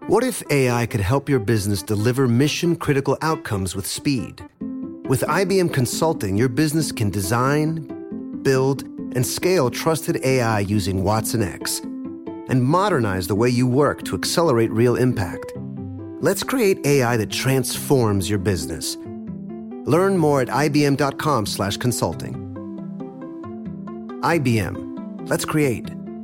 What if AI could help your business deliver mission-critical outcomes with speed? With IBM Consulting, your business can design, build, and scale trusted AI using Watson X and modernize the way you work to accelerate real impact. Let's create AI that transforms your business. Learn more at ibm.com/consulting. IBM. Let's create.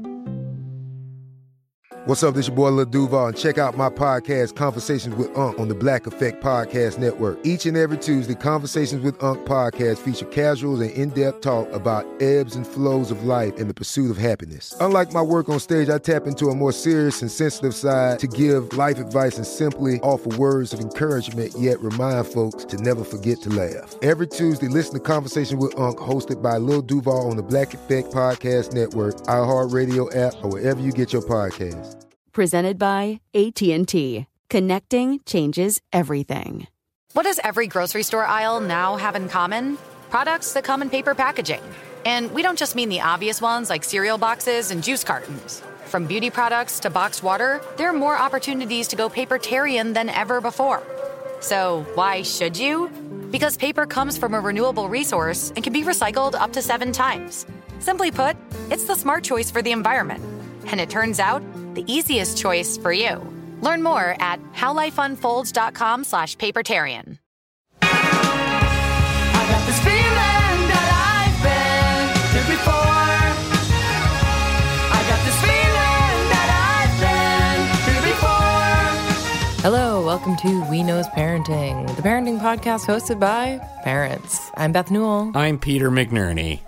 What's up, this your boy Lil Duval, and check out my podcast, Conversations with Unc, on the Black Effect Podcast Network. Each and every Tuesday, Conversations with Unc podcast feature casual and in-depth talk about ebbs and flows of life and the pursuit of happiness. Unlike my work on stage, I tap into a more serious and sensitive side to give life advice and simply offer words of encouragement, yet remind folks to never forget to laugh. Every Tuesday, listen to Conversation with Unc, hosted by Lil Duval on the Black Effect Podcast Network, iHeartRadio app, or wherever you get your podcasts. Presented by AT&T. Connecting changes everything. What does every grocery store aisle now have in common? Products that come in paper packaging. And we don't just mean the obvious ones like cereal boxes and juice cartons. From beauty products to boxed water, there are more opportunities to go papertarian than ever before. So why should you? Because paper comes from a renewable resource and can be recycled up to 7 times. Simply put, it's the smart choice for the environment. And it turns out, the easiest choice for you. Learn more at howlifeunfolds.com/papertarian. I got this feeling that I've been here before. I got this feeling that I've been here before. Hello, welcome to We Knows Parenting, the parenting podcast hosted by parents. I'm Beth Newell. I'm Peter McNerney.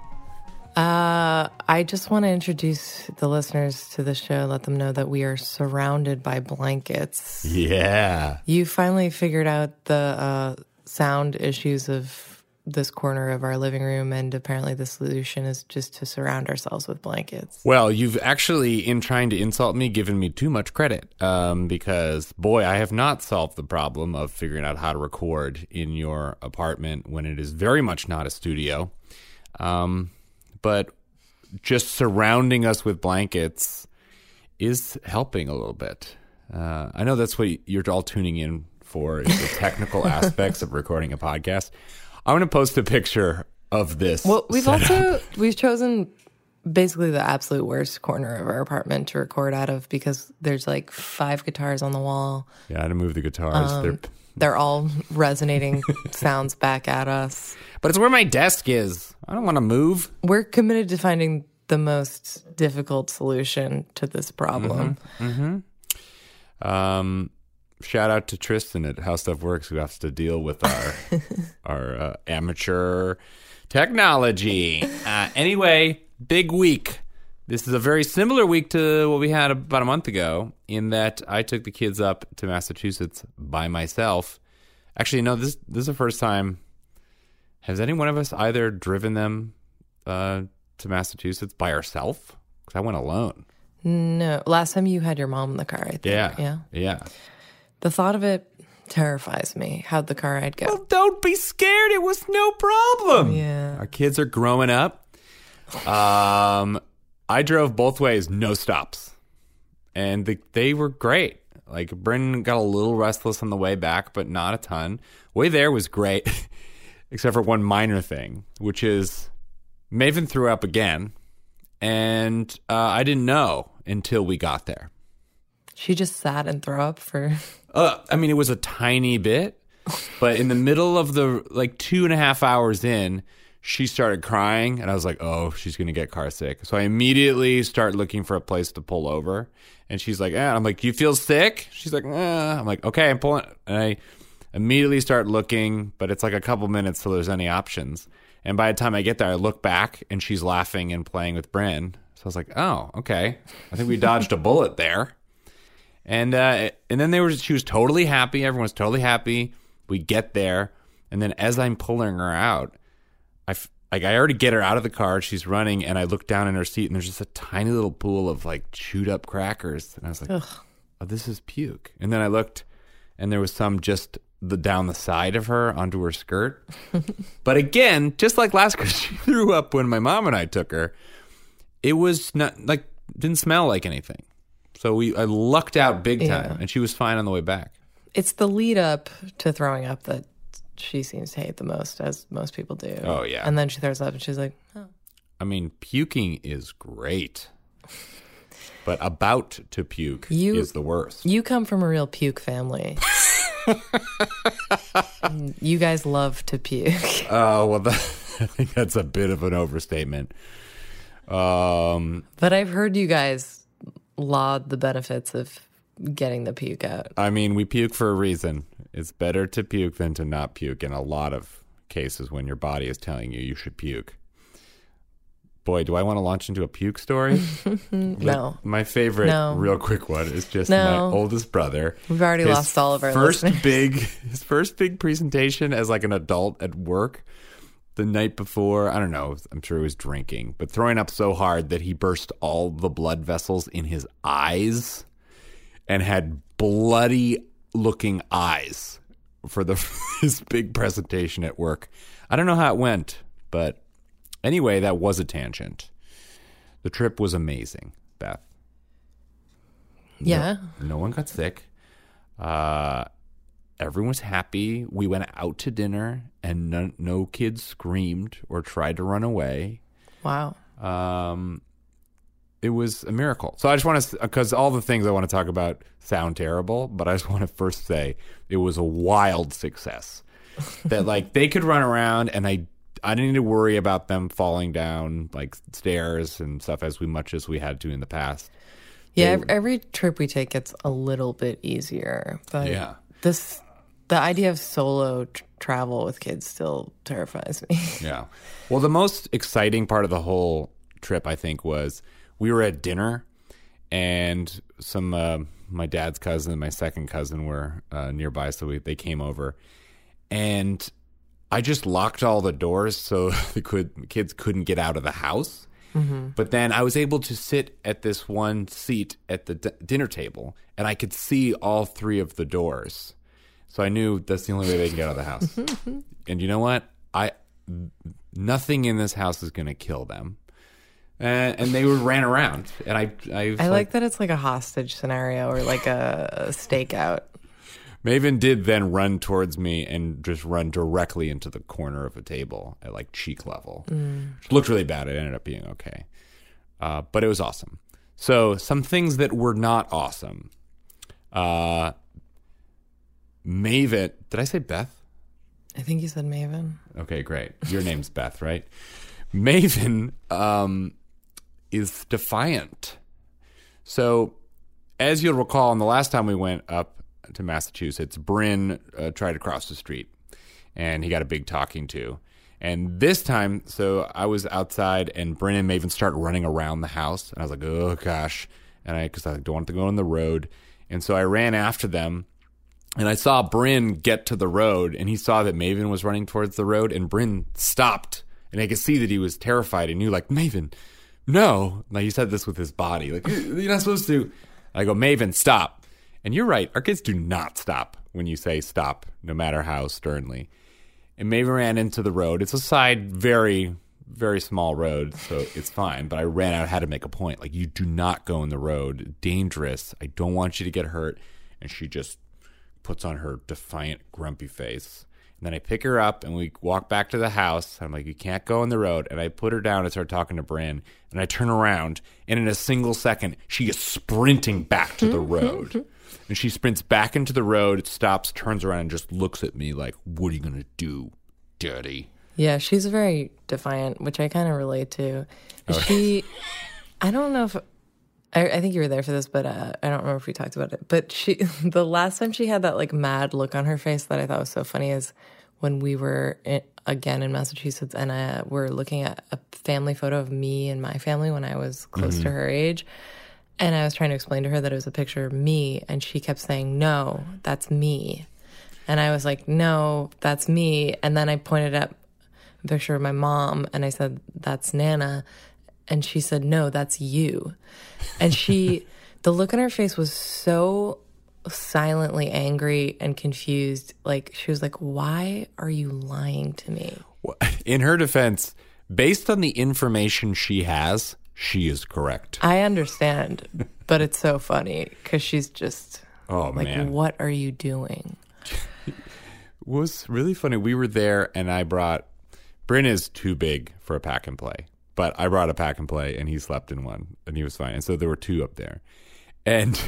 I just want to introduce the listeners to the show, let them know that we are surrounded by blankets. Yeah. You finally figured out the sound issues of this corner of our living room, and apparently the solution is just to surround ourselves with blankets. Well, you've actually, in trying to insult me, given me too much credit, because, boy, I have not solved the problem of figuring out how to record in your apartment when it is very much not a studio. But just surrounding us with blankets is helping a little bit. I know that's what you're all tuning in for, is the technical aspects of recording a podcast. I'm going to post a picture of this. Well, we've chosen basically the absolute worst corner of our apartment to record out of because there's like 5 guitars on the wall. Yeah, I had to move the guitars. They're all resonating sounds back at us. But it's where my desk is. I don't want to move. We're committed to finding the most difficult solution to this problem. Shout out to Tristan at How Stuff Works, who has to deal with our amateur technology. Anyway, big week. This is a very similar week to what we had about a month ago, in that I took the kids up to Massachusetts by myself. Actually, no, this is the first time. Has any one of us either driven them to Massachusetts by ourselves? Because I went alone. No. Last time you had your mom in the car, I think. Yeah. The thought of it terrifies me. How'd the car ride go? Well, don't be scared. It was no problem. Yeah. Our kids are growing up. I drove both ways, no stops. And they were great. Like, Brendan got a little restless on the way back, but not a ton. Way there was great, except for one minor thing, which is Maven threw up again. And I didn't know until we got there. She just sat and threw up for... it was a tiny bit. But in the middle of the, 2.5 hours in, she started crying, and I was like, oh, she's going to get car sick. So I immediately start looking for a place to pull over. And she's like, I'm like, do you feel sick? She's like, I'm like, okay, I'm pulling. And I immediately start looking, but it's like a couple minutes till there's any options. And by the time I get there, I look back, and she's laughing and playing with Bryn. So I was like, oh, okay. I think we dodged a bullet there. And then she was totally happy. Everyone was totally happy. We get there. And then as I'm pulling her out, I already get her out of the car. She's running, and I look down in her seat, and there's just a tiny little pool of chewed up crackers. And I was like, oh, this is puke. And then I looked, and there was some just down the side of her onto her skirt. But again, just like last year, she threw up when my mom and I took her. It was not didn't smell like anything. So I lucked out big time, Yeah. and she was fine on the way back. It's the lead up to throwing up that she seems to hate the most, as most people do. Oh, yeah. And then she throws up and she's like, oh. I mean, puking is great, but about to puke is the worst. You come from a real puke family. You guys love to puke. Oh, well, I think that's a bit of an overstatement. But I've heard you guys laud the benefits of getting the puke out. I mean, we puke for a reason. It's better to puke than to not puke in a lot of cases when your body is telling you should puke. Boy, do I want to launch into a puke story? No. My favorite real quick one is just my oldest brother. We've already lost all of our listeners. His first big presentation as like an adult at work the night before. I don't know. I'm sure he was drinking, but throwing up so hard that he burst all the blood vessels in his eyes and had bloody looking eyes for his big presentation at work. I don't know how it went, but anyway, that was a tangent. The trip was amazing, Beth. Yeah. No one got sick. Everyone was happy. We went out to dinner, and no kids screamed or tried to run away. Wow. It was a miracle. So I just want to, because all the things I want to talk about sound terrible, but I just want to first say it was a wild success. That like they could run around, and I didn't need to worry about them falling down like stairs and stuff as much as we had to in the past. Yeah, every trip we take gets a little bit easier. But yeah. The idea of solo travel with kids still terrifies me. Yeah. Well, the most exciting part of the whole trip, I think, was we were at dinner, and some my dad's cousin and my second cousin were nearby, so they came over, and I just locked all the doors so the kids couldn't get out of the house. Mm-hmm. But then I was able to sit at this one seat at the dinner table, and I could see all three of the doors. So I knew that's the only way they can get out of the house. And you know what? Nothing in this house is going to kill them. And they ran around. And I like that it's like a hostage scenario or like a stakeout. Maven did then run towards me and just run directly into the corner of a table at like cheek level. Which looked really bad. It ended up being okay. But it was awesome. So some things that were not awesome. Maven, did I say Beth? I think you said Maven. Okay, great. Your name's Beth, right? Maven is defiant. So as you'll recall, the last time we went up to Massachusetts, Bryn tried to cross the street, and he got a big talking to. And this time, so I was outside, and Bryn and Maven started running around the house, and I was like, oh gosh, because I don't want to go on the road. And so I ran after them, and I saw Bryn get to the road, and he saw that Maven was running towards the road, and Bryn stopped, and I could see that he was terrified, and knew, like, Maven, no. Like, he said this with his body, like, you're not supposed to. I go, Maven, stop. And you're right, our kids do not stop when you say stop, no matter how sternly. And Maven ran into the road. It's a side, very, very small road, so it's fine. But I ran out, had to make a point. Like, you do not go in the road. Dangerous. I don't want you to get hurt. And she just puts on her defiant, grumpy face. And then I pick her up, and we walk back to the house. I'm like, you can't go in the road. And I put her down and start talking to Bryn. And I turn around, and in a single second, she is sprinting back to the road. And she sprints back into the road, stops, turns around, and just looks at me like, what are you going to do, daddy? Yeah, she's very defiant, which I kind of relate to. I don't know if... I think you were there for this, but I don't remember if we talked about it. But the last time she had that like mad look on her face that I thought was so funny is when we were again in Massachusetts, and we're looking at a family photo of me and my family when I was close to her age. And I was trying to explain to her that it was a picture of me, and she kept saying, no, that's me. And I was like, no, that's me. And then I pointed at a picture of my mom, and I said, that's Nana. And she said, no, that's you. And the look on her face was so silently angry and confused. Like, she was like, why are you lying to me? In her defense, based on the information she has, she is correct. I understand, but it's so funny because she's just Oh, like, man. what are you doing? It was really funny. We were there, and I brought... Bryn is too big for a pack and play, but I brought a pack and play, and he slept in one, and he was fine. And so there were two up there. And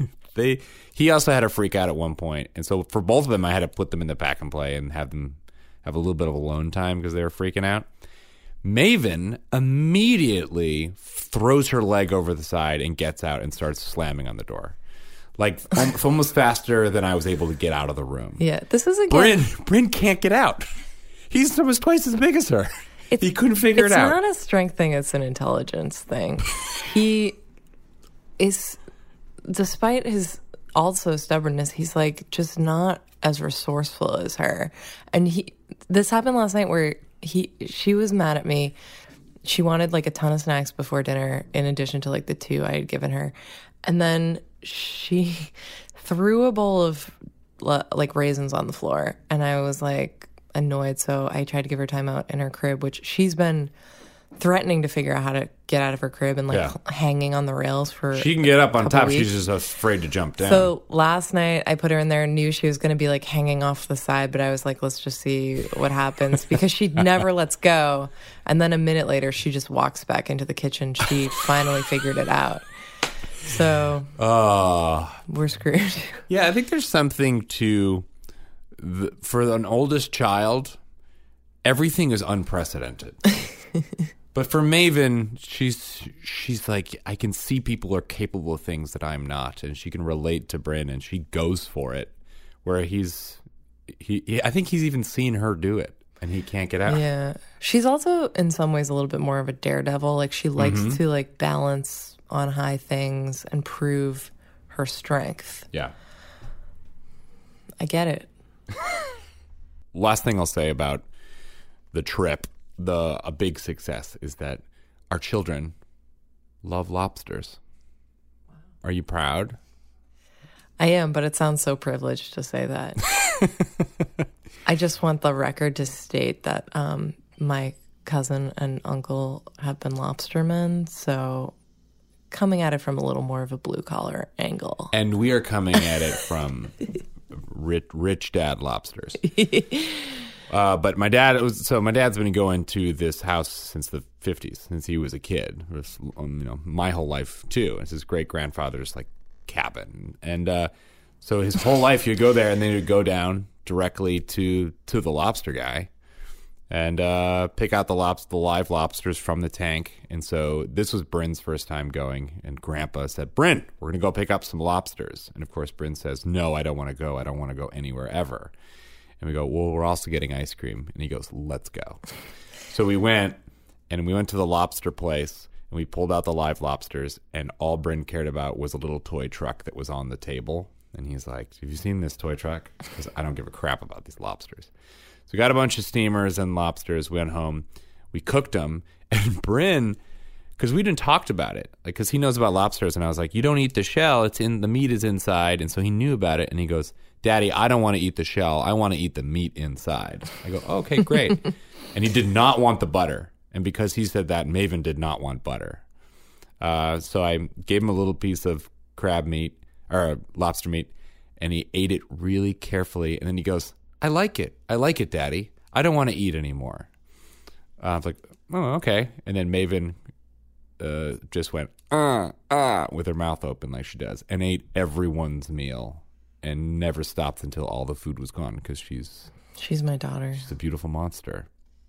he also had a freak out at one point. And so for both of them, I had to put them in the pack and play and have them have a little bit of alone time because they were freaking out. Maven immediately throws her leg over the side and gets out and starts slamming on the door. Like almost faster than I was able to get out of the room. Yeah, this is again. Bryn can't get out. He's almost twice as big as her. He couldn't figure it out. It's not a strength thing, it's an intelligence thing. He is, despite his also stubbornness, he's like just not as resourceful as her. And this happened last night where she was mad at me. She wanted like a ton of snacks before dinner in addition to like the 2 I had given her. And then she threw a bowl of like raisins on the floor, and I was like annoyed, so I tried to give her time out in her crib, which she's been threatening to figure out how to get out of her crib and like hanging on the rails for she can get up on top. weeks. She's just afraid to jump down. So last night I put her in there and knew she was going to be like hanging off the side, but I was like, let's just see what happens, because she never lets go. And then a minute later she just walks back into the kitchen. She finally figured it out. So we're screwed. Yeah, I think there's something to for an oldest child, everything is unprecedented. But for Maven, she's like, I can see people are capable of things that I'm not, and she can relate to Bryn, and she goes for it. Where I think he's even seen her do it, and he can't get out. Yeah, she's also in some ways a little bit more of a daredevil. Like she likes to like balance on high things and prove her strength. Yeah, I get it. Last thing I'll say about the trip, a big success is that our children love lobsters. Wow. Are you proud? I am, but it sounds so privileged to say that. I just want the record to state that my cousin and uncle have been lobstermen, so coming at it from a little more of a blue-collar angle. And we are coming at it from rich dad lobsters. But my dad's been going to this house since the 50s, since he was a kid. It was, my whole life too. It's his great grandfather's like cabin, and so his whole life he'd go there, and then he'd go down directly to the lobster guy, and pick out the live lobsters from the tank. And so this was Bryn's first time going, and Grandpa said, "Bryn, we're gonna go pick up some lobsters." And of course, Bryn says, "No, I don't want to go. I don't want to go anywhere ever." And we go, "Well, we're also getting ice cream." And he goes, "Let's go." So we went to the lobster place, and we pulled out the live lobsters, and all Bryn cared about was a little toy truck that was on the table. And he's like, "Have you seen this toy truck? Because I don't give a crap about these lobsters." So we got a bunch of steamers and lobsters. We went home. We cooked them. And Bryn, because we didn't talk about it, like, because he knows about lobsters. And I was like, "You don't eat the shell. The meat is inside." And so he knew about it. And he goes, "Daddy, I don't want to eat the shell. I want to eat the meat inside." I go, "Okay, great." And he did not want the butter. And because he said that, Maven did not want butter. So I gave him a little piece of crab meat or lobster meat, and he ate it really carefully. And then he goes, I like it, Daddy. I don't want to eat anymore." I was like, "Oh, okay." And then Maven just went, with her mouth open like she does, and ate everyone's meal and never stopped until all the food was gone, because she's my daughter. She's a beautiful monster.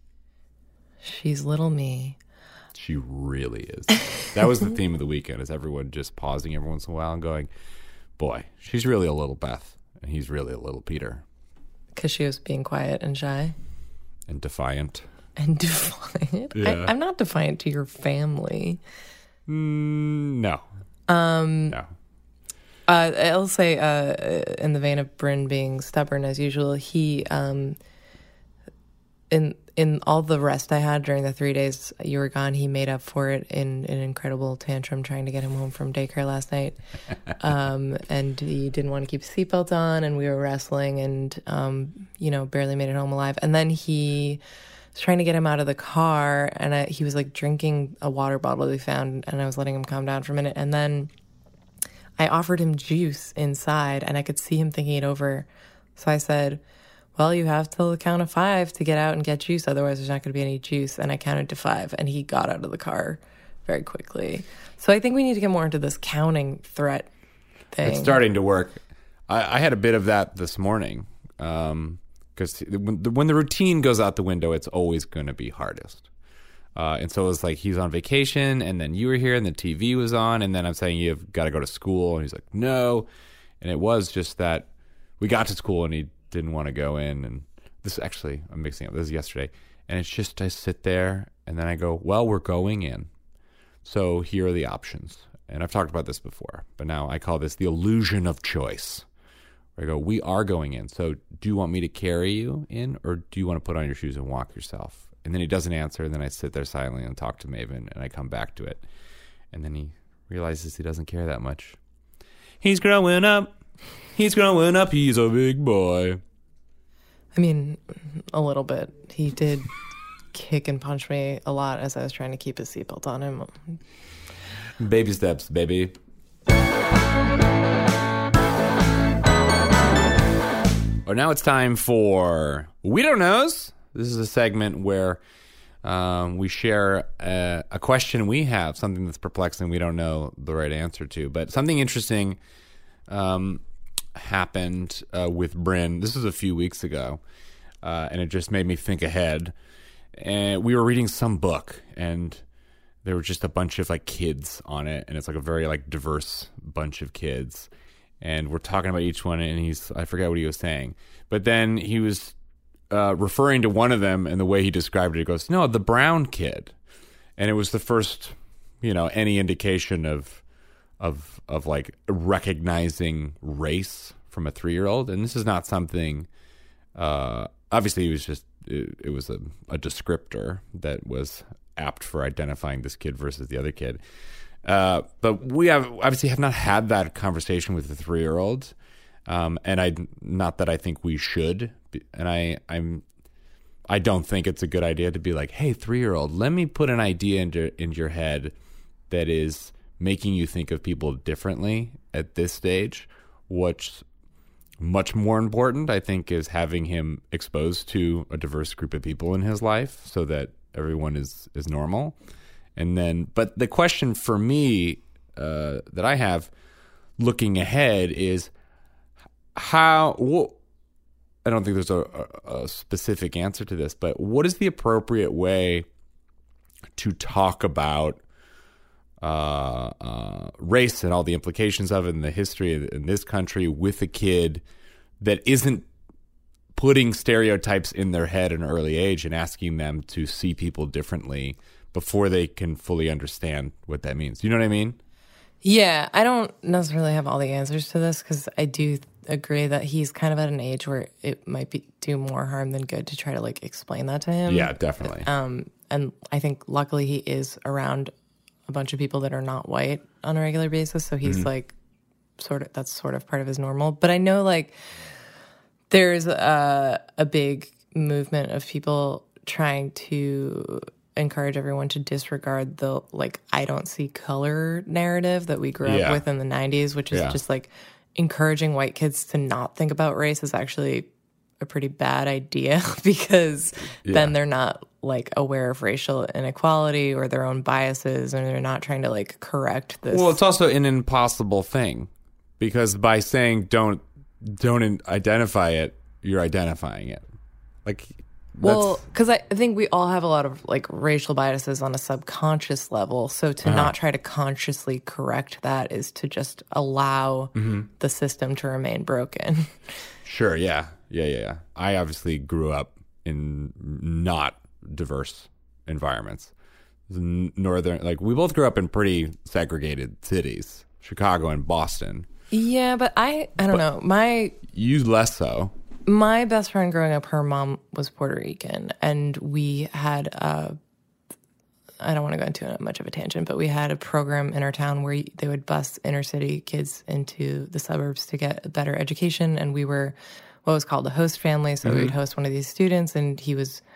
She's little me. She really is. That was the theme of the weekend, is everyone just pausing every once in a while and going, "Boy, she's really a little Beth, and he's really a little Peter." Because she was being quiet and shy. And defiant. And defiant? Yeah. I'm not defiant to your family. No. No. I'll say, in the vein of Bryn being stubborn as usual, he, in all the rest I had during the 3 days you were gone, he made up for it in an incredible tantrum trying to get him home from daycare last night. And he didn't want to keep his seatbelt on, and we were wrestling, and, barely made it home alive. And then he was trying to get him out of the car, and he was like drinking a water bottle we found, and I was letting him calm down for a minute. And then I offered him juice inside, and I could see him thinking it over. So I said, well, you have till the count of 5 to get out and get juice. Otherwise, there's not going to be any juice. And I counted to 5, and he got out of the car very quickly. So I think we need to get more into this counting threat thing. It's starting to work. I had a bit of that this morning because when the routine goes out the window, it's always going to be hardest. And so it was like he's on vacation, and then you were here, and the TV was on, and then I'm saying you've got to go to school, and he's like, no. And it was just that we got to school, and he didn't want to go in. And this actually, I'm mixing up. This is yesterday. And it's just I sit there, and then I go, well, we're going in. So here are the options. And I've talked about this before, but now I call this the illusion of choice. Where I go, we are going in. So do you want me to carry you in, or do you want to put on your shoes and walk yourself? And then he doesn't answer, and then I sit there silently and talk to Maven, and I come back to it. And then he realizes he doesn't care that much. He's growing up. He's growing up. He's a big boy. I mean, a little bit. He did kick and punch me a lot as I was trying to keep his seatbelt on him. Baby steps, baby. Oh, now it's time for We Don't Knows. This is a segment where we share a question we have, something that's perplexing we don't know the right answer to. But something interesting happened with Bryn. This was a few weeks ago, and it just made me think ahead. And we were reading some book, and there were just a bunch of like kids on it, and it's like a very like diverse bunch of kids. And we're talking about each one, and I forget what he was saying. But then he was referring to one of them, and the way he described it, he goes, no, the brown kid. And it was the first, any indication of like recognizing race from a 3-year-old. And this is not something, obviously it was a descriptor that was apt for identifying this kid versus the other kid. But we obviously have not had that conversation with the 3-year-old. And not that I think we should. And I don't think it's a good idea to be like, hey, 3-year-old, let me put an idea into your head that is making you think of people differently at this stage. What's much more important, I think, is having him exposed to a diverse group of people in his life so that everyone is normal. And then, but the question for me that I have looking ahead is I don't think there's a specific answer to this, but what is the appropriate way to talk about race and all the implications of it and the history in this country with a kid that isn't putting stereotypes in their head at an early age and asking them to see people differently before they can fully understand what that means? You know what I mean? Yeah, I don't necessarily have all the answers to this because I do agree that he's kind of at an age where it might do more harm than good to try to like explain that to him. Yeah, definitely. And I think luckily he is around a bunch of people that are not white on a regular basis, so he's like that's sort of part of his normal. But I know like there's a big movement of people trying to encourage everyone to disregard the like I don't see color narrative that we grew up with in the 90s, which is just like encouraging white kids to not think about race is actually a pretty bad idea because then they're not like aware of racial inequality or their own biases, and they're not trying to like correct this. Well, it's also an impossible thing because by saying don't identify it, you're identifying it. Like, well, because I think we all have a lot of like racial biases on a subconscious level. So to not try to consciously correct that is to just allow the system to remain broken. Sure. Yeah. I obviously grew up in not diverse environments. Northern, like we both grew up in pretty segregated cities, Chicago and Boston. Yeah, but I don't know. You less so. My best friend growing up, her mom was Puerto Rican, and we had I don't want to go into much of a tangent, but we had a program in our town where they would bus inner city kids into the suburbs to get a better education, and we were what was called a host family, so we would host one of these students, and he was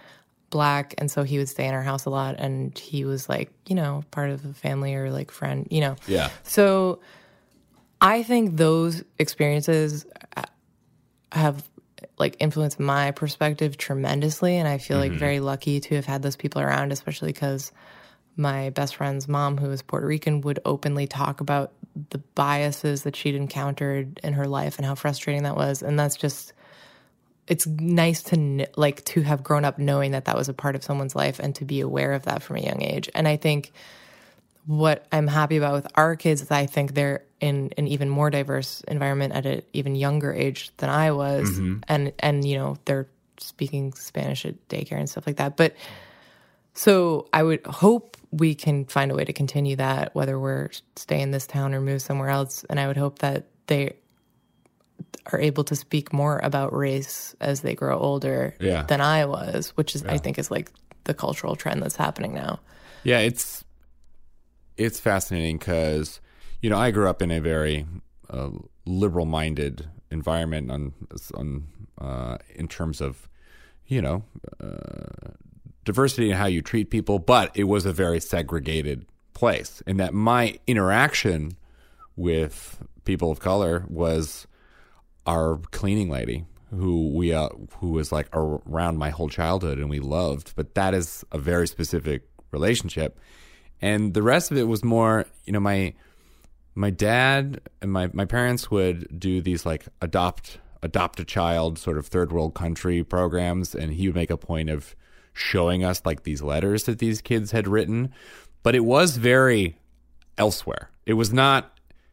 Black, and so he would stay in our house a lot, and he was like, you know, part of a family or like friend, you know. Yeah. So I think those experiences have like influenced my perspective tremendously, and I feel like very lucky to have had those people around, especially because my best friend's mom, who is Puerto Rican, would openly talk about the biases that she'd encountered in her life and how frustrating that was. And that's just, it's nice to like to have grown up knowing that that was a part of someone's life and to be aware of that from a young age. And I think what I'm happy about with our kids is I think they're in an even more diverse environment at an even younger age than I was. And you know, they're speaking Spanish at daycare and stuff like that. But so I would hope we can find a way to continue that, whether we're stay in this town or move somewhere else. And I would hope that they are able to speak more about race as they grow older than I was, which is I think is like the cultural trend that's happening now. Yeah, it's fascinating because, you know, I grew up in a very liberal-minded environment in terms of, you know, diversity and how you treat people, but it was a very segregated place. And that my interaction with people of color was our cleaning lady, who was like around my whole childhood and we loved. But that is a very specific relationship. And the rest of it was more, you know, my dad and my parents would do these like adopt a child sort of third world country programs, and he would make a point of showing us like these letters that these kids had written, but it was very elsewhere. It was not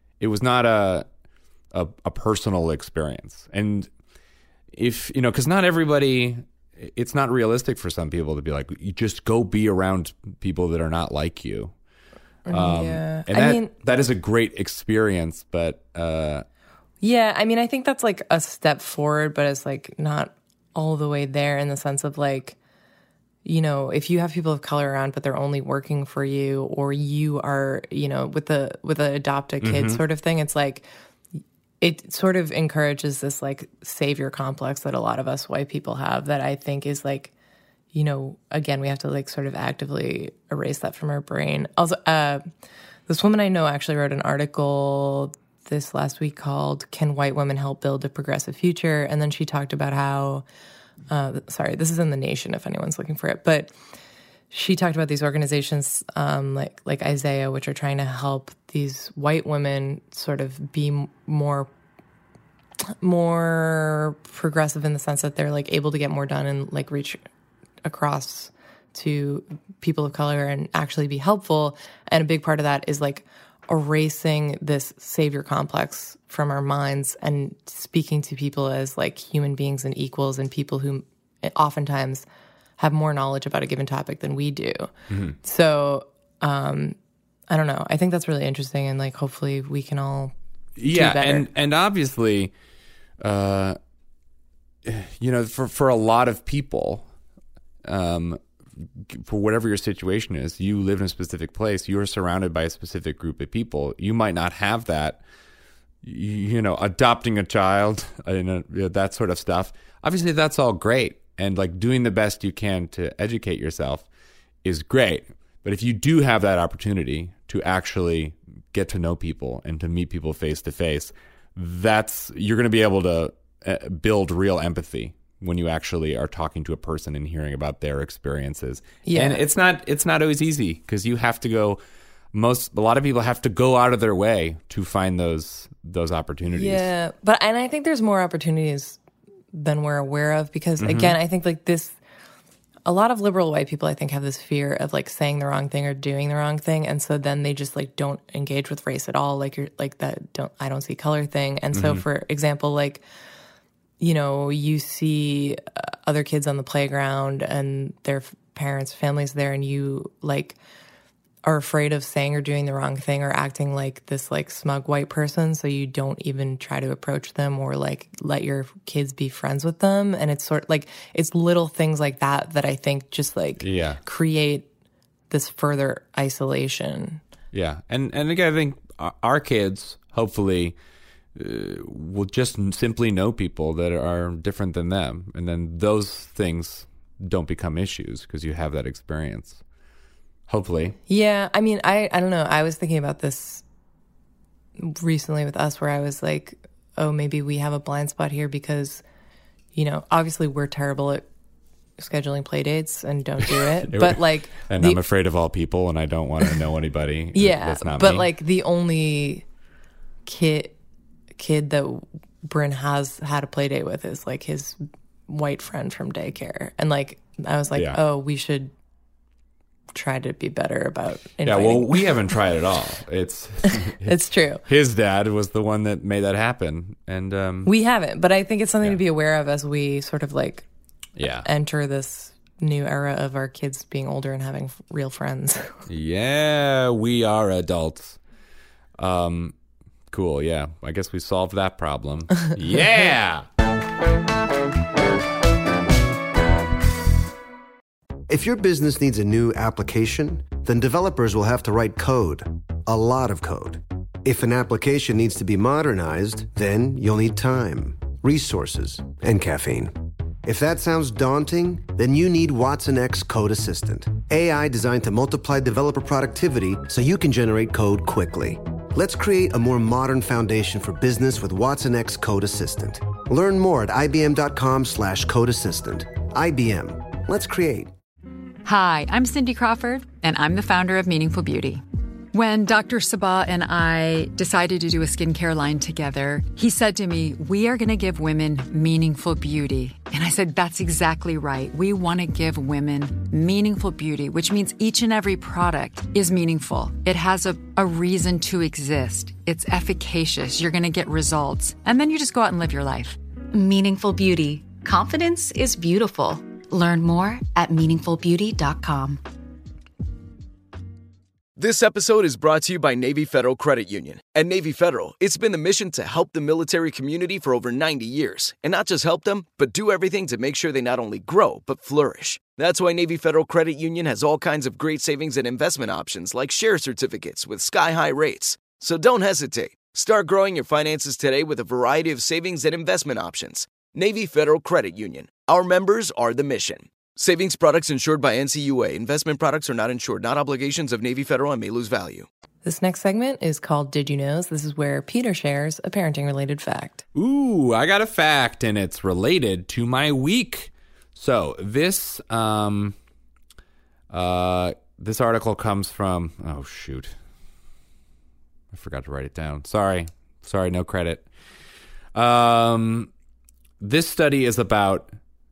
a personal experience. And if, you know, because not everybody, it's not realistic for some people to be like, you just go be around people that are not like you. And that is a great experience, but yeah, I mean, I think that's like a step forward, but it's like not all the way there in the sense of like, you know, if you have people of color around, but they're only working for you, or you are, you know, with the adopt a kid sort of thing, it's like, it sort of encourages this like savior complex that a lot of us white people have that I think is like, you know, again, we have to like sort of actively erase that from our brain. Also, this woman I know actually wrote an article this last week called "Can White Women Help Build a Progressive Future?" And then she talked about how, sorry, this is in The Nation if anyone's looking for it, but she talked about these organizations like Isaiah, which are trying to help these white women sort of be more progressive in the sense that they're like able to get more done and like reach across to people of color and actually be helpful. And a big part of that is like erasing this savior complex from our minds and speaking to people as like human beings and equals and people who oftentimes have more knowledge about a given topic than we do. So I don't know. I think that's really interesting, and like hopefully we can all do better. and obviously, you know, for a lot of people, for whatever your situation is, you live in a specific place, you're surrounded by a specific group of people. You might not have that, you know, adopting a child, that sort of stuff. Obviously, that's all great. And like doing the best you can to educate yourself is great. But if you do have that opportunity to actually get to know people and to meet people face to face, you're going to be able to build real empathy when you actually are talking to a person and hearing about their experiences. Yeah. And it's not always easy because you have to go. A lot of people have to go out of their way to find those opportunities. Yeah, and I think there's more opportunities than we're aware of because again, I think like this, a lot of liberal white people I think have this fear of like saying the wrong thing or doing the wrong thing, and so then they just like don't engage with race at all. Like you're like that I don't see color thing, and so for example, like, you know, you see other kids on the playground and their parents, families there, and you like are afraid of saying or doing the wrong thing or acting like this like smug white person, so you don't even try to approach them or like let your kids be friends with them. And it's sort of like it's little things like that I think just like create this further isolation. Yeah, and again, I think our kids hopefully will just simply know people that are different than them, and then those things don't become issues because you have that experience. Hopefully. Yeah. I mean, I don't know. I was thinking about this recently with us where I was like, oh, maybe we have a blind spot here because, obviously we're terrible at scheduling play dates and don't do it. But like, and I'm afraid of all people and I don't want to know anybody. Yeah. That's not but me. Like the only kid that Bryn has had a play date with is like his white friend from daycare. And like, I was like, oh, we should try to be better about inviting. Yeah, well, we haven't tried at all. It's true. His dad was the one that made that happen, and we haven't. But I think it's something to be aware of as we sort of like enter this new era of our kids being older and having real friends. Yeah, we are adults. Cool. Yeah, I guess we solved that problem. Yeah. If your business needs a new application, then developers will have to write code, a lot of code. If an application needs to be modernized, then you'll need time, resources, and caffeine. If that sounds daunting, then you need Watson X Code Assistant, AI designed to multiply developer productivity so you can generate code quickly. Let's create a more modern foundation for business with Watson X Code Assistant. Learn more at ibm.com/code assistant. IBM. Let's create. Hi, I'm Cindy Crawford, and I'm the founder of Meaningful Beauty. When Dr. Sabah and I decided to do a skincare line together, he said to me, we are going to give women meaningful beauty. And I said, that's exactly right. We want to give women meaningful beauty, which means each and every product is meaningful. It has a reason to exist. It's efficacious. You're going to get results. And then you just go out and live your life. Meaningful Beauty. Confidence is beautiful. Learn more at meaningfulbeauty.com. This episode is brought to you by Navy Federal Credit Union. At Navy Federal, it's been the mission to help the military community for over 90 years. And not just help them, but do everything to make sure they not only grow, but flourish. That's why Navy Federal Credit Union has all kinds of great savings and investment options like share certificates with sky-high rates. So don't hesitate. Start growing your finances today with a variety of savings and investment options. Navy Federal Credit Union. Our members are the mission. Savings products insured by NCUA. Investment products are not insured, not obligations of Navy Federal and may lose value. This next segment is called Did You Knows? This is where Peter shares a parenting-related fact. Ooh, I got a fact, and it's related to my week. So this this article comes from, oh, shoot. I forgot to write it down. Sorry, no credit. This study is about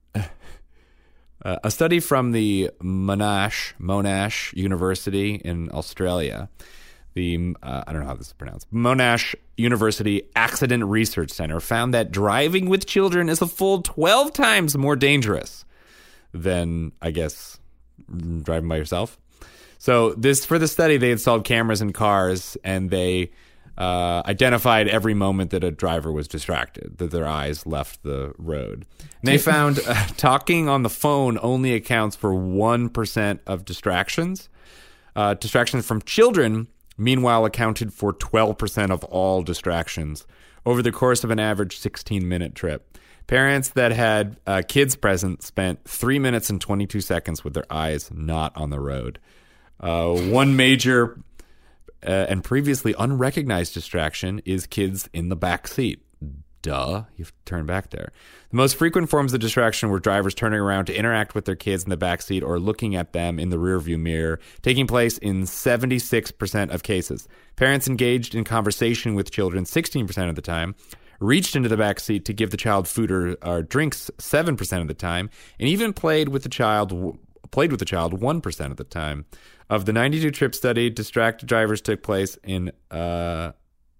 a study from the Monash University in Australia. The, I don't know how this is pronounced, Monash University Accident Research Center found that driving with children is a full 12 times more dangerous than, I guess, driving by yourself. So for the study, they installed cameras in cars, and they identified every moment that a driver was distracted, that their eyes left the road. And they found talking on the phone only accounts for 1% of distractions. Distractions from children, meanwhile, accounted for 12% of all distractions over the course of an average 16-minute trip. Parents that had kids present spent 3 minutes and 22 seconds with their eyes not on the road. One major and previously unrecognized distraction is kids in the back seat. Duh, you have to turn back there. The most frequent forms of distraction were drivers turning around to interact with their kids in the back seat or looking at them in the rearview mirror, taking place in 76% of cases. Parents engaged in conversation with children 16% of the time, reached into the back seat to give the child food or drinks 7% of the time, and even played with the child 1% of the time. Of the 92-trip study, distracted driving took place in 90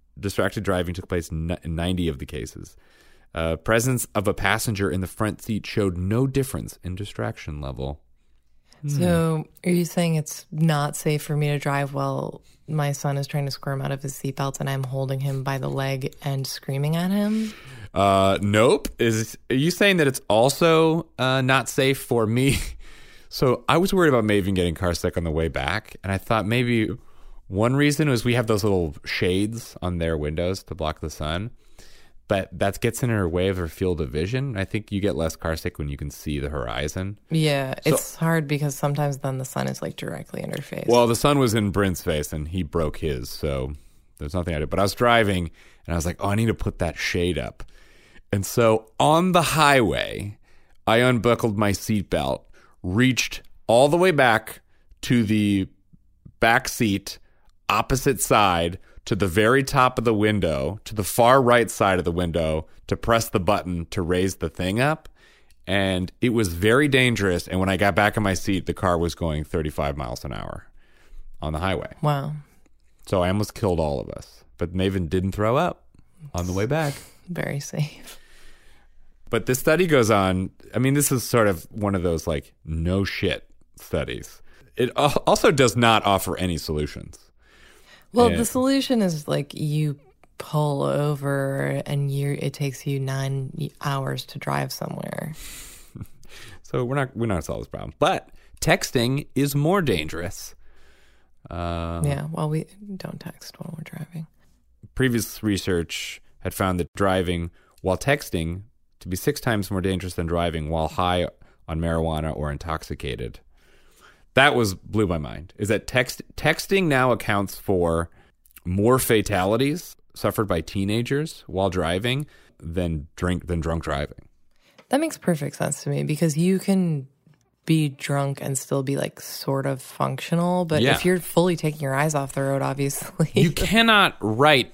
of the cases. Presence of a passenger in the front seat showed no difference in distraction level. So are you saying it's not safe for me to drive while my son is trying to squirm out of his seatbelt and I'm holding him by the leg and screaming at him? Nope. Are you saying that it's also not safe for me? So I was worried about Maven getting car sick on the way back, and I thought maybe one reason was we have those little shades on their windows to block the sun. but that gets in her way of her field of vision. I think you get less car sick when you can see the horizon. Yeah, it's hard because sometimes then the sun is like directly in her face. Well, the sun was in Bryn's face and he broke his, so there's nothing I did. But I was driving and I was like, oh, I need to put that shade up. And so on the highway, I unbuckled my seatbelt, reached all the way back to the back seat, opposite side, to the very top of the window, to the far right side of the window, to press the button to raise the thing up. And it was very dangerous. And when I got back in my seat, the car was going 35 miles an hour on the highway. Wow. So I almost killed all of us. But Maven didn't throw up on the way back. Very safe. But this study goes on. I mean, this is sort of one of those like no shit studies. It also does not offer any solutions. Well, the solution is like you pull over and it takes you 9 hours to drive somewhere. So we're not going to solve this problem. But texting is more dangerous. Yeah, well, we don't text while we're driving. Previous research had found that driving while texting to be 6 times more dangerous than driving while high on marijuana or intoxicated. That blew my mind. Is that texting now accounts for more fatalities suffered by teenagers while driving than drunk driving. That makes perfect sense to me because you can be drunk and still be like sort of functional, but if you're fully taking your eyes off the road, obviously you cannot write.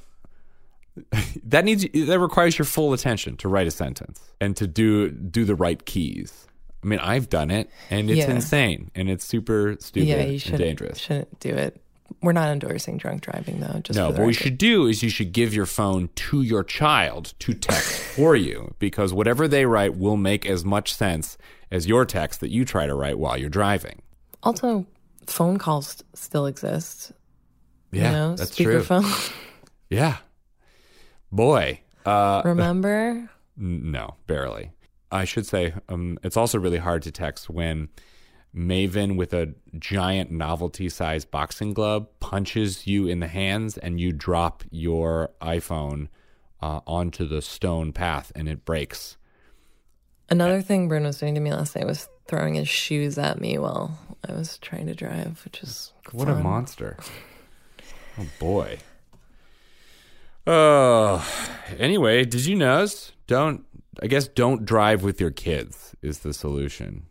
That requires your full attention to write a sentence and to do the right keys. I mean, I've done it, and it's insane, and it's super stupid and dangerous. Shouldn't do it. We're not endorsing drunk driving, though. No, what you should do is you should give your phone to your child to text for you, because whatever they write will make as much sense as your text that you try to write while you're driving. Also, phone calls still exist. Yeah, that's true. Speakerphone. Yeah. Boy. Remember? No, barely. I should say it's also really hard to text when Maven with a giant novelty-sized boxing glove punches you in the hands and you drop your iPhone onto the stone path and it breaks. Another thing Bryn was doing to me last night was throwing his shoes at me while I was trying to drive, which is What fun. a monster. Oh, boy. Anyway, did you notice? Don't drive with your kids is the solution.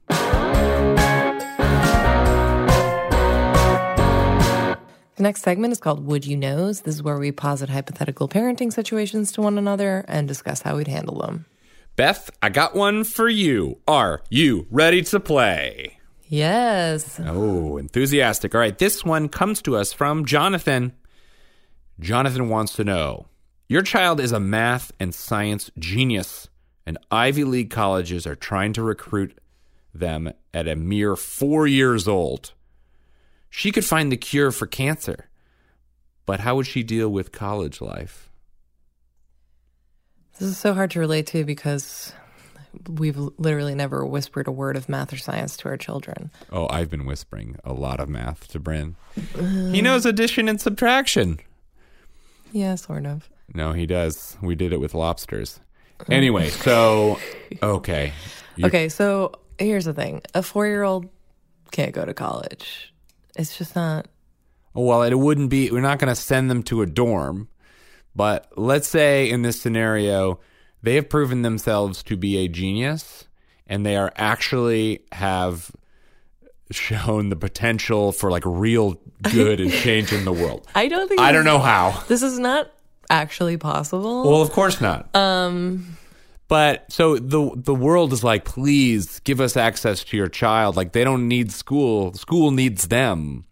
The next segment is called Would You Knows? This is where we posit hypothetical parenting situations to one another and discuss how we'd handle them. Beth, I got one for you. Are you ready to play? Yes. Oh, enthusiastic. All right, this one comes to us from Jonathan. Jonathan wants to know, your child is a math and science genius, and Ivy League colleges are trying to recruit them at a mere 4 years old. She could find the cure for cancer, but how would she deal with college life? This is so hard to relate to because we've literally never whispered a word of math or science to our children. Oh, I've been whispering a lot of math to Bryn. He knows addition and subtraction. Yeah, sort of. No, he does. We did it with lobsters. Anyway, so, okay. Okay, so here's the thing. A 4-year-old can't go to college. It's just not. Well, it wouldn't be, we're not going to send them to a dorm. But let's say in this scenario, they have proven themselves to be a genius and they are actually have shown the potential for like real good and change in the world. I don't know how. This is not actually possible. Well, of course not. But so the world is like, please give us access to your child. Like they don't need school. School needs them.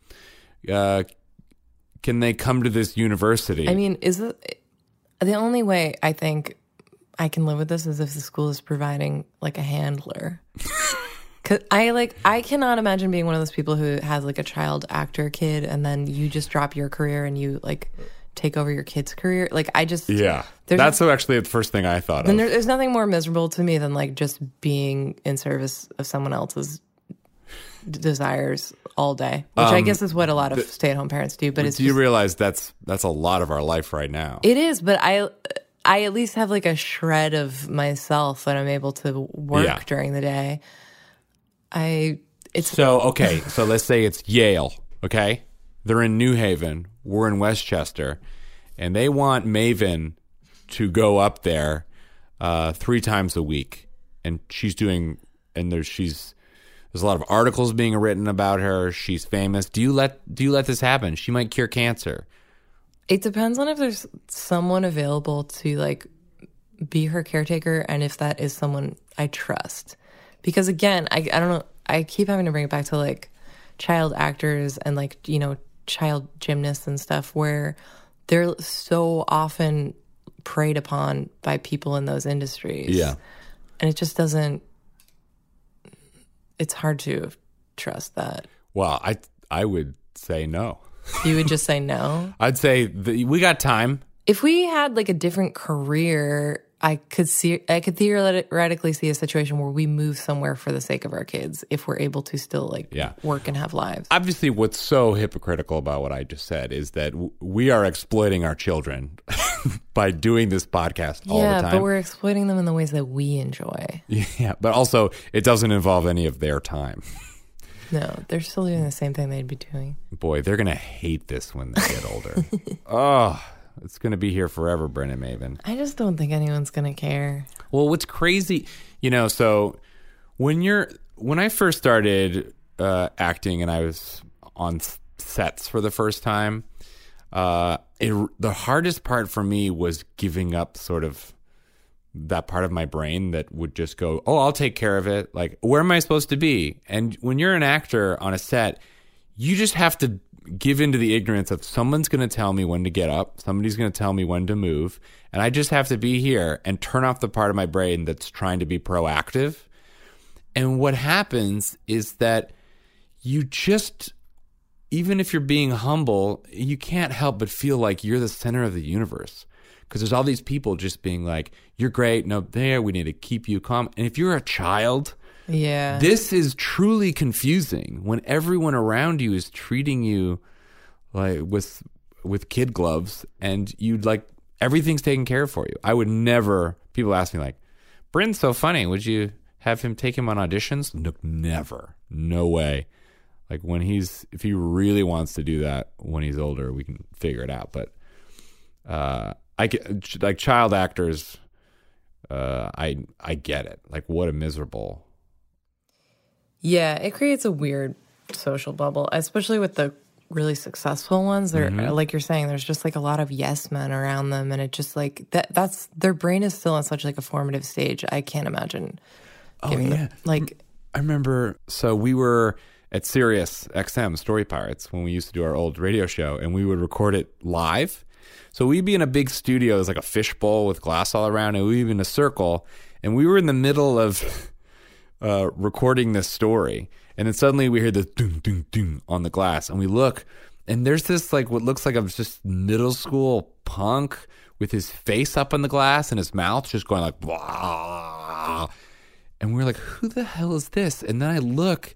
Can they come to this university? I mean, is it the only way I think I can live with this is if the school is providing like a handler. Cause I cannot imagine being one of those people who has like a child actor kid and then you just drop your career and you like take over your kid's career. Like I just that's actually the first thing I thought of. There's nothing more miserable to me than like just being in service of someone else's desires all day, which I guess is what a lot of stay-at-home parents do. But do you realize that's a lot of our life right now? It is, but I at least have like a shred of myself that I'm able to work during the day. So let's say it's Yale, okay? They're in New Haven, we're in Westchester, and they want Maven to go up there 3 times a week. And she's doing, and there's a lot of articles being written about her. She's famous. Do you let this happen? She might cure cancer. It depends on if there's someone available to like be her caretaker and if that is someone I trust. Because again, I don't know, I keep having to bring it back to like child actors and like, you know, child gymnasts and stuff where they're so often preyed upon by people in those industries. Yeah. And it just doesn't, it's hard to trust that. Well, I would say no. You would just say no? I'd say we got time. If we had like a different career, I could theoretically see a situation where we move somewhere for the sake of our kids if we're able to still like work and have lives. Obviously, what's so hypocritical about what I just said is that we are exploiting our children by doing this podcast all the time. Yeah, but we're exploiting them in the ways that we enjoy. Yeah, but also it doesn't involve any of their time. No, they're still doing the same thing they'd be doing. Boy, they're going to hate this when they get older. Oh, it's going to be here forever, Brennan Maven. I just don't think anyone's going to care. Well, what's crazy, you know, so when I first started acting and I was on sets for the first time, the hardest part for me was giving up sort of that part of my brain that would just go, oh, I'll take care of it. Like, where am I supposed to be? And when you're an actor on a set, you just have to give into the ignorance of someone's going to tell me when to get up. Somebody's going to tell me when to move. And I just have to be here and turn off the part of my brain that's trying to be proactive. And what happens is that you just, even if you're being humble, you can't help but feel like you're the center of the universe. Because there's all these people just being like, you're great. No, we need to keep you calm. And if you're a child, this is truly confusing when everyone around you is treating you like with kid gloves and you'd like everything's taken care of for you. I would never, people ask me like, Bryn's so funny. Would you have him take him on auditions? No, never. No way. Like if he really wants to do that when he's older, we can figure it out. But I get like child actors. I get it. Like what a miserable. Yeah, it creates a weird social bubble, especially with the really successful ones. They're like you're saying, there's just like a lot of yes men around them, and it just like that's their brain is still in such like a formative stage. I can't imagine giving them like. I remember. So we were at Sirius XM Story Pirates when we used to do our old radio show, and we would record it live. So we'd be in a big studio, there's like a fishbowl with glass all around, and we'd be in a circle, and we were in the middle of recording this story, and then suddenly we hear this ding, ding, ding on the glass, and we look, and there's this like what looks like a just middle school punk with his face up in the glass and his mouth just going like, blah. And we're like, who the hell is this? And then I look,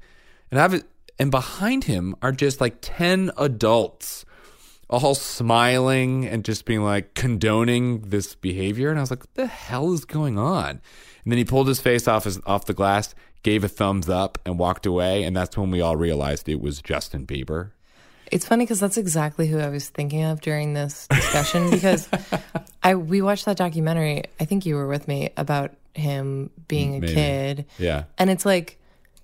and behind him are just like 10 adults all smiling and just being like condoning this behavior. And I was like, what the hell is going on? And then he pulled his face off the glass, gave a thumbs up and walked away. And that's when we all realized it was Justin Bieber. It's funny because that's exactly who I was thinking of during this discussion because we watched that documentary, I think you were with me, about him being a kid. Yeah. And it's like,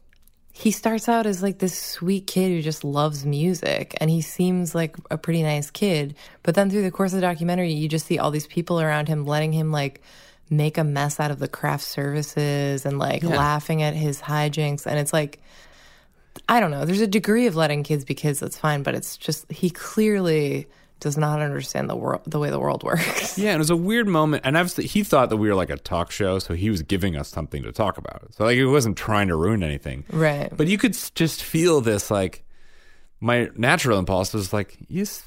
he starts out as like this sweet kid who just loves music and he seems like a pretty nice kid. But then through the course of the documentary, you just see all these people around him letting him like make a mess out of the craft services and like laughing at his hijinks. And it's like, I don't know, there's a degree of letting kids be kids that's fine, but it's just, he clearly does not understand the world, the way the world works. Yeah, and it was a weird moment. And obviously, he thought that we were like a talk show, so he was giving us something to talk about. So like, he wasn't trying to ruin anything. Right. But you could just feel this, like, my natural impulse was like, there's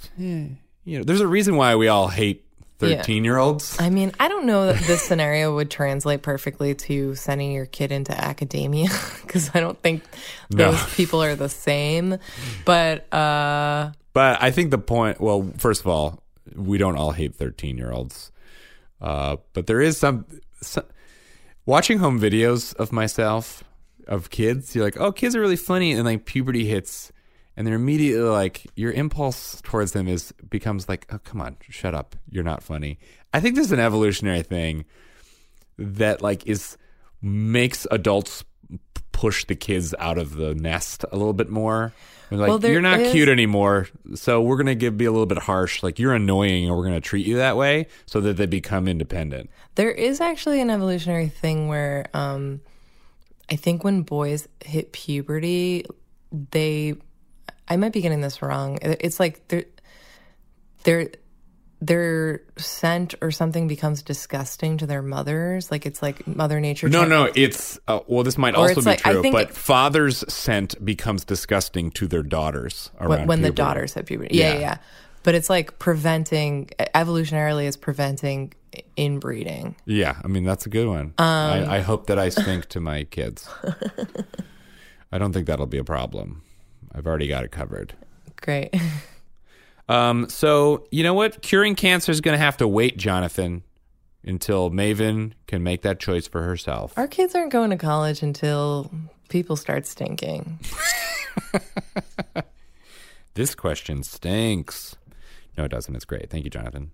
a reason why we all hate 13-year-olds. I mean, I don't know that this scenario would translate perfectly to sending your kid into academia because I don't think those people are the same. But I think the point, well, first of all, we don't all hate 13-year-olds. But there is some watching home videos of myself, of kids. You're like, oh, kids are really funny. And like puberty hits and they're immediately like, your impulse towards them becomes like, oh, come on, shut up. You're not funny. I think there's an evolutionary thing that like makes adults push the kids out of the nest a little bit more. Like, you're not cute anymore, so we're going to be a little bit harsh. Like, you're annoying, and we're going to treat you that way so that they become independent. There is actually an evolutionary thing where I think when boys hit puberty, I might be getting this wrong. It's like their scent or something becomes disgusting to their mothers. Like, it's like Mother Nature. No, it's well, this might also be true, but fathers' scent becomes disgusting to their daughters around when puberty. the daughters have puberty. Yeah. But it's like evolutionarily is preventing inbreeding. Yeah, I mean, that's a good one. I hope that I stink to my kids. I don't think that'll be a problem. I've already got it covered. Great. So, you know what? Curing cancer is going to have to wait, Jonathan, until Maven can make that choice for herself. Our kids aren't going to college until people start stinking. This question stinks. No, it doesn't. It's great. Thank you, Jonathan.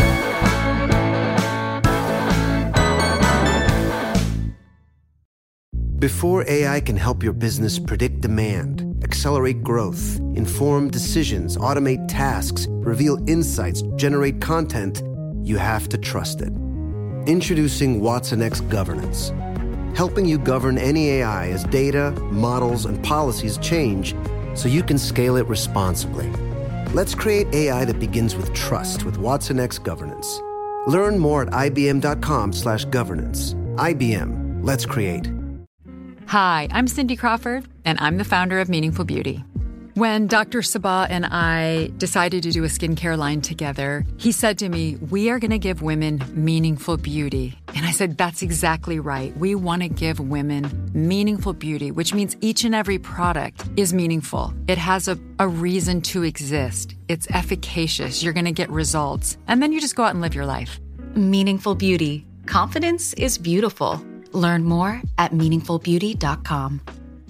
Before AI can help your business predict demand, accelerate growth, inform decisions, automate tasks, reveal insights, generate content, you have to trust it. Introducing watsonx Governance, helping you govern any AI as data, models, and policies change so you can scale it responsibly. Let's create AI that begins with trust with watsonx Governance. Learn more at ibm.com/governance. IBM, let's create. Hi, I'm Cindy Crawford, and I'm the founder of Meaningful Beauty. When Dr. Sabah and I decided to do a skincare line together, he said to me, we are going to give women meaningful beauty. And I said, that's exactly right. We want to give women meaningful beauty, which means each and every product is meaningful. It has a reason to exist. It's efficacious. You're going to get results. And then you just go out and live your life. Meaningful Beauty. Confidence is beautiful. Learn more at meaningfulbeauty.com.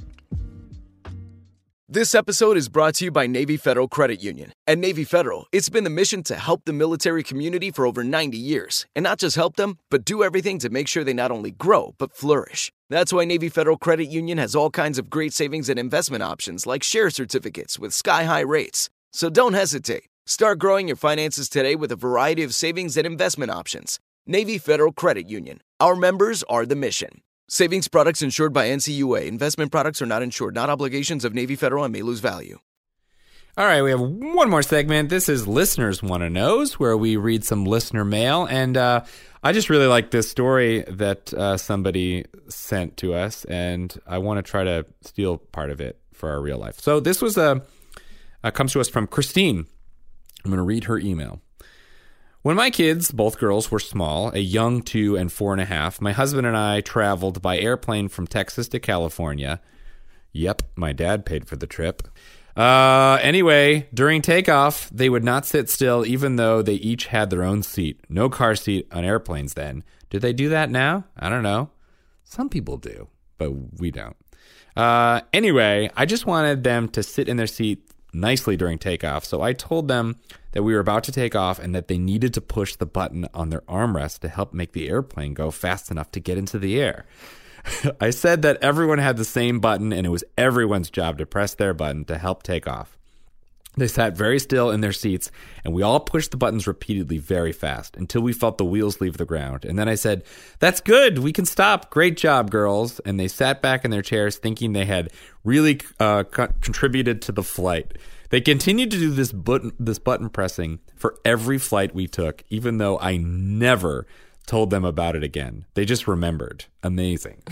This episode is brought to you by Navy Federal Credit Union. At Navy Federal, it's been the mission to help the military community for over 90 years. And not just help them, but do everything to make sure they not only grow, but flourish. That's why Navy Federal Credit Union has all kinds of great savings and investment options like share certificates with sky-high rates. So don't hesitate. Start growing your finances today with a variety of savings and investment options. Navy Federal Credit Union. Our members are the mission. Savings products insured by NCUA. Investment products are not insured, not obligations of Navy Federal and may lose value. All right, we have one more segment. This is Listeners Want to Knows, where we read some listener mail. And I just really like this story that somebody sent to us, and I want to try to steal part of it for our real life. So this was comes to us from Christine. I'm going to read her email. When my kids, both girls, were small, a young 2 and 4.5, my husband and I traveled by airplane from Texas to California. Yep, my dad paid for the trip. Anyway, during takeoff, they would not sit still even though they each had their own seat. No car seat on airplanes then. Do they do that now? I don't know. Some people do, but we don't. Anyway, I just wanted them to sit in their seat nicely during takeoff, so I told them that we were about to take off and that they needed to push the button on their armrest to help make the airplane go fast enough to get into the air. I said that everyone had the same button and it was everyone's job to press their button to help take off. They sat very still in their seats, and we all pushed the buttons repeatedly very fast until we felt the wheels leave the ground. And then I said, "That's good. We can stop. Great job, girls." And they sat back in their chairs thinking they had really contributed to the flight. They continued to do this button pressing for every flight we took, even though I never told them about it again. They just remembered. Amazing.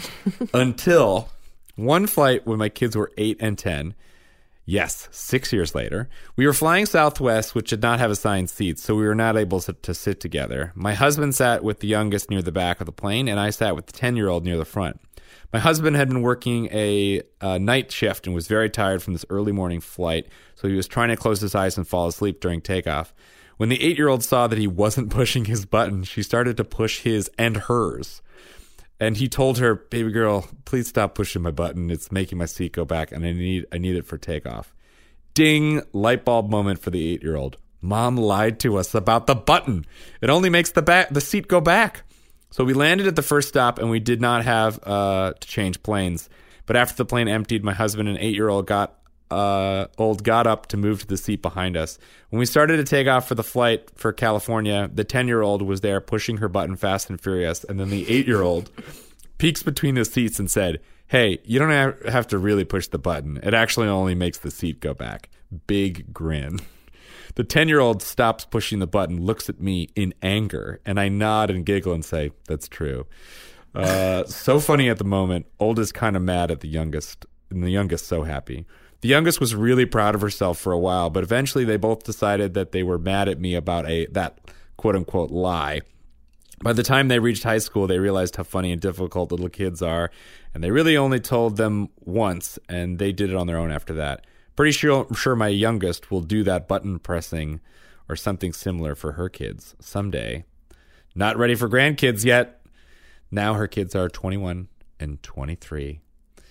Until one flight when my kids were 8 and 10. Yes, 6 years later. We were flying Southwest, which did not have assigned seats, so we were not able to sit together. My husband sat with the youngest near the back of the plane, and I sat with the 10-year-old near the front. My husband had been working a night shift and was very tired from this early morning flight, so he was trying to close his eyes and fall asleep during takeoff. When the 8-year-old saw that he wasn't pushing his button, she started to push his and hers. And he told her, baby girl, please stop pushing my button. It's making my seat go back, and I need it for takeoff. Ding, light bulb moment for the 8-year-old. Mom lied to us about the button. It only makes the seat go back. So we landed at the first stop, and we did not have to change planes. But after the plane emptied, my husband and 8-year-old got up to move to the seat behind us. When we started to take off for the flight for California, the 10-year-old was there pushing her button fast and furious, and then the 8-year-old peeks between the seats and said, hey, you don't have to really push the button. It actually only makes the seat go back. Big grin. The 10-year-old stops pushing the button, looks at me in anger, and I nod and giggle and say, that's true. So funny at the moment. Oldest kind of mad at the youngest, and the youngest so happy. The youngest was really proud of herself for a while, but eventually they both decided that they were mad at me about that quote-unquote lie. By the time they reached high school, they realized how funny and difficult little kids are, and they really only told them once, and they did it on their own after that. Pretty sure my youngest will do that button pressing or something similar for her kids someday. Not ready for grandkids yet. Now her kids are 21 and 23.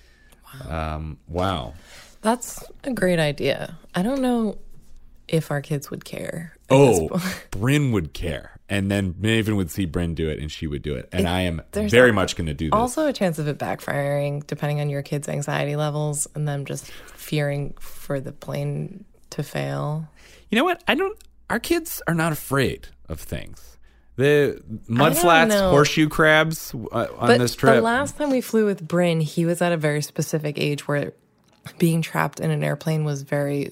Wow. That's a great idea. I don't know if our kids would care. Bryn would care. And then Maven would see Bryn do it, and she would do it. And I am very much going to do this. Also a chance of it backfiring, depending on your kids' anxiety levels, and them just fearing for the plane to fail. You know what? Our kids are not afraid of things. The mudflats, horseshoe crabs on this trip. The last time we flew with Bryn, he was at a very specific age where being trapped in an airplane was very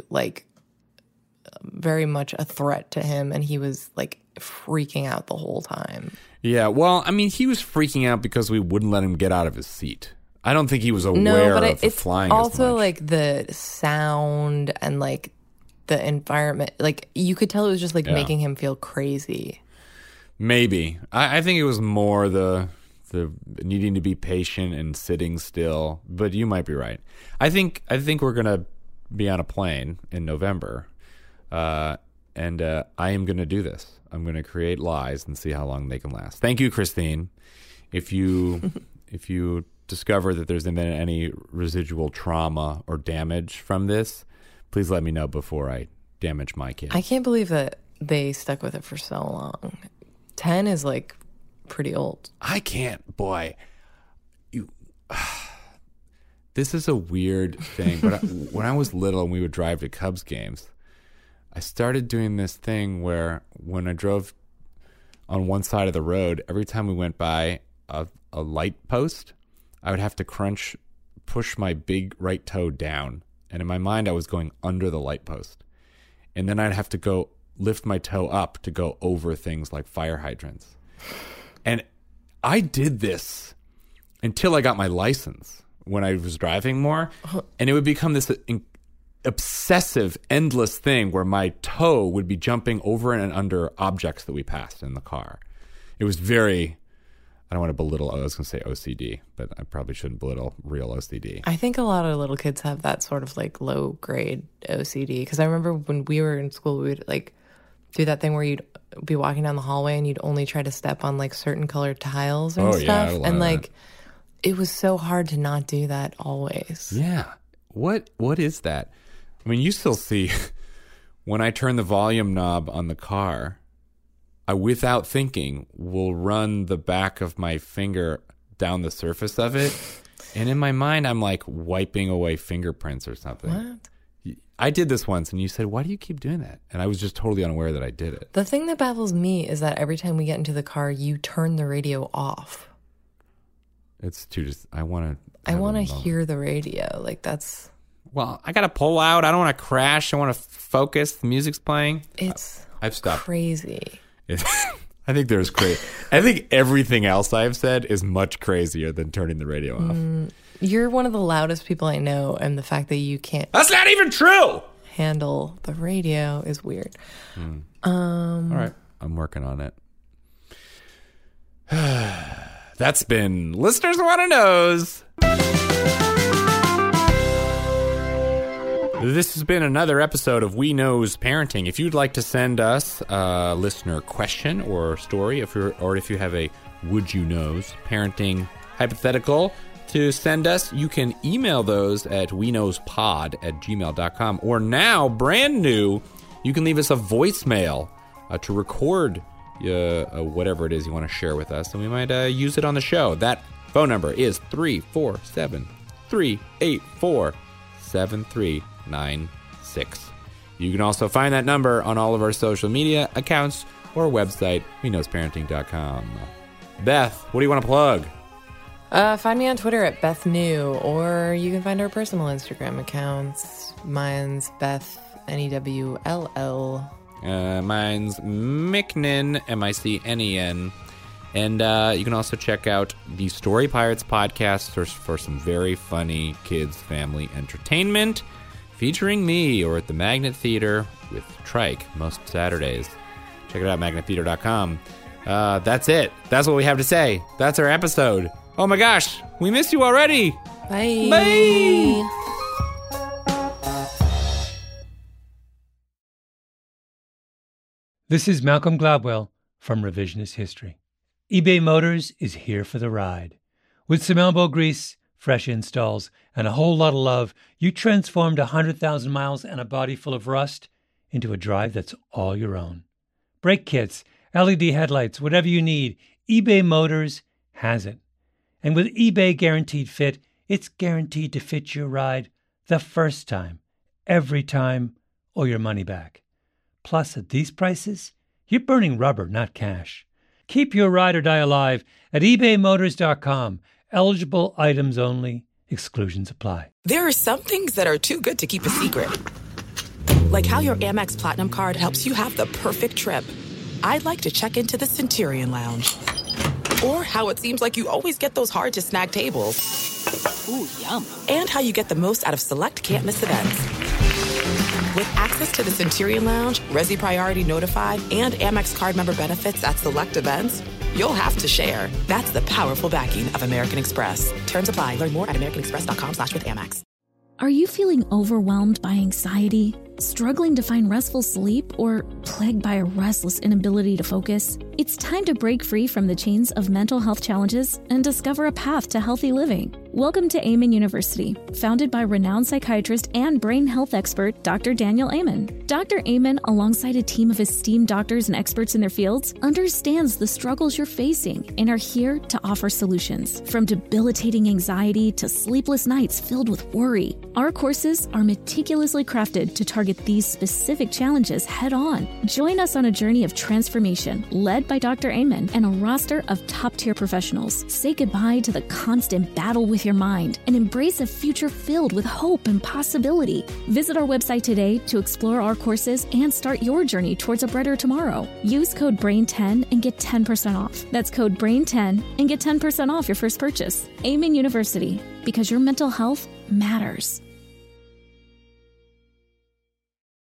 much a threat to him, and he was freaking out the whole time. Yeah, well, I mean, he was freaking out because we wouldn't let him get out of his seat. I don't think he was aware of the flying as much. Also, the sound and the environment, you could tell it was just making him feel crazy. Maybe. I think it was more the needing to be patient and sitting still, but you might be right. I think we're gonna be on a plane in November, and I am gonna do this. I'm gonna create lies and see how long they can last. Thank you, Christine. If you discover that there's been any residual trauma or damage from this, please let me know before I damage my kid. I can't believe that they stuck with it for so long. 10 is pretty old. I can't, boy. This is a weird thing, but when I was little and we would drive to Cubs games, I started doing this thing where when I drove on one side of the road, every time we went by a light post, I would have to push my big right toe down. And in my mind, I was going under the light post. And then I'd have to go lift my toe up to go over things like fire hydrants. And I did this until I got my license when I was driving more. And it would become this obsessive, endless thing where my toe would be jumping over and under objects that we passed in the car. It was very, I don't want to belittle, I was going to say OCD, but I probably shouldn't belittle real OCD. I think a lot of little kids have that sort of low grade OCD. Because I remember when we were in school, we would do that thing where you'd be walking down the hallway and you'd only try to step on certain colored tiles and stuff. Yeah, and it was so hard to not do that always. Yeah. What is that? I mean, you still see when I turn the volume knob on the car, I, without thinking, will run the back of my finger down the surface of it. And in my mind, I'm wiping away fingerprints or something. What? I did this once, and you said, why do you keep doing that? And I was just totally unaware that I did it. The thing that baffles me is that every time we get into the car, you turn the radio off. It's too I want to hear the radio. That's... Well, I got to pull out. I don't want to crash. I want to focus. The music's playing. I've stopped. Crazy. I think there's crazy. I think everything else I've said is much crazier than turning the radio off. You're one of the loudest people I know, and the fact that you can't... That's not even true! ...handle the radio is weird. All right. I'm working on it. That's been Listeners Wanna Knows. This has been another episode of We Knows Parenting. If you'd like to send us a listener question or story, if you have a Would You Knows parenting hypothetical to send us, you can email those at weknowspod@gmail.com. Or now, brand new, you can leave us a voicemail to record whatever it is you want to share with us, and we might use it on the show. That phone number is 347-384-7396. You can also find that number on all of our social media accounts or website, weknowsparenting.com. Beth, what do you want to plug? Find me on Twitter at Beth New, or you can find our personal Instagram accounts. Mine's Beth Newll. Mine's Micknen, Micnen. And you can also check out the Story Pirates podcast for some very funny kids' family entertainment, featuring me, or at the Magnet Theater with Trike most Saturdays. Check it out, magnettheater.com. That's it. That's what we have to say. That's our episode. Oh my gosh, we missed you already. Bye. Bye. This is Malcolm Gladwell from Revisionist History. eBay Motors is here for the ride. With some elbow grease, fresh installs, and a whole lot of love, you transformed 100,000 miles and a body full of rust into a drive that's all your own. Brake kits, LED headlights, whatever you need, eBay Motors has it. And with eBay Guaranteed Fit, it's guaranteed to fit your ride the first time, every time, or your money back. Plus, at these prices, you're burning rubber, not cash. Keep your ride or die alive at ebaymotors.com. Eligible items only. Exclusions apply. There are some things that are too good to keep a secret. Like how your Amex Platinum card helps you have the perfect trip. I'd like to check into the Centurion Lounge. Or how it seems like you always get those hard-to-snag tables. Ooh, yum. And how you get the most out of select can't-miss events. With access to the Centurion Lounge, Resi Priority Notified, and Amex card member benefits at select events, you'll have to share. That's the powerful backing of American Express. Terms apply. Learn more at americanexpress.com/withAmex. Are you feeling overwhelmed by anxiety, struggling to find restful sleep, or plagued by a restless inability to focus? It's time to break free from the chains of mental health challenges and discover a path to healthy living. Welcome to Amen University, founded by renowned psychiatrist and brain health expert Dr. Daniel Amen. Dr. Amen, alongside a team of esteemed doctors and experts in their fields, understands the struggles you're facing and are here to offer solutions. From debilitating anxiety to sleepless nights filled with worry, our courses are meticulously crafted to target these specific challenges head-on. Join us on a journey of transformation led by Dr. Amen and a roster of top-tier professionals. Say goodbye to the constant battle with your mind and embrace a future filled with hope and possibility. Visit our website today to explore our courses and start your journey towards a brighter tomorrow. Use code BRAIN10 and get 10% off. That's code BRAIN10 and get 10% off your first purchase. Amen University, because your mental health matters.